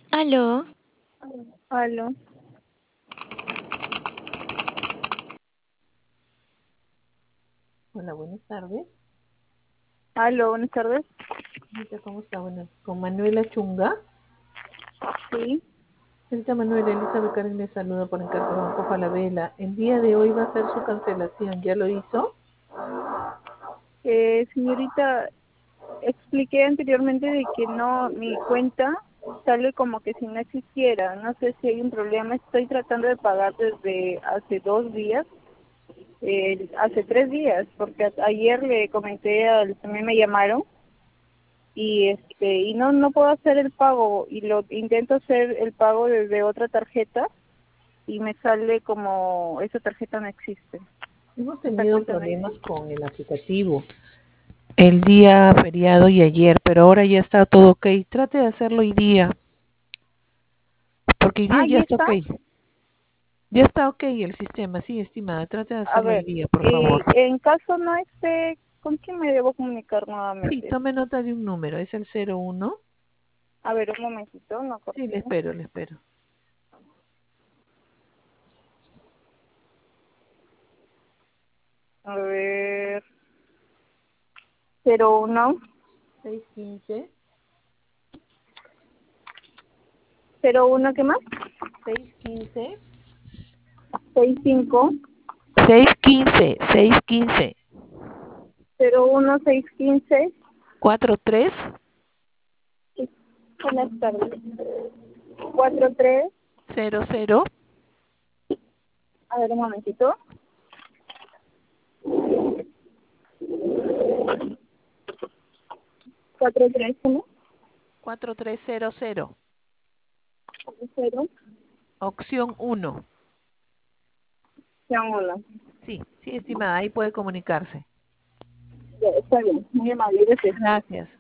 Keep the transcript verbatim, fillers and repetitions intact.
Aló, Aló, Hola, buenas tardes. aló, buenas tardes. Señorita, ¿cómo está? Bueno, con Manuela Chunga. Sí, Señorita Manuela, Elizabeth Karen le saluda por encargo de Banco Falabella. El día de hoy va a ser su cancelación. ¿Ya lo hizo? eh, señorita, expliqué anteriormente de que no, mi cuenta sale como que si no existiera. No sé si hay un problema. Estoy tratando de pagar desde hace dos días, eh, hace tres días, porque a- ayer le comenté, al, también me llamaron y este y no no puedo hacer el pago y lo intento hacer el pago desde otra tarjeta y me sale como esa tarjeta no existe, Hemos esa tenido cuenta no problemas existe. con el aplicativo el día feriado y ayer, pero ahora ya está todo ok. Trate de hacerlo hoy día, porque hoy día Ah, ya ¿ya está está? ok. Ya está ok el sistema, sí, estimada. Trate de A hacerlo hoy ver, día, por favor. eh, en caso no esté, ¿con quién me debo comunicar Sí, nuevamente? tome nota de un número, es el cero uno. A ver, un momentito, no Sí, le corté. espero, le espero. A ver, cero uno, seis quince, cero uno, ¿qué más? seis quince, Seis cinco, seis quince, seis quince, cero uno seis quince. cuatro tres. Buenas tardes. Cuatro tres. Cero, cero, A ver, un momentito. Cuatro tres, ¿cómo? cuatro tres cero cero. Cero, Opción uno. ya uno. Sí, sí, estimada, ahí puede comunicarse. Ya, está bien, muy amable, gracias. Gracias.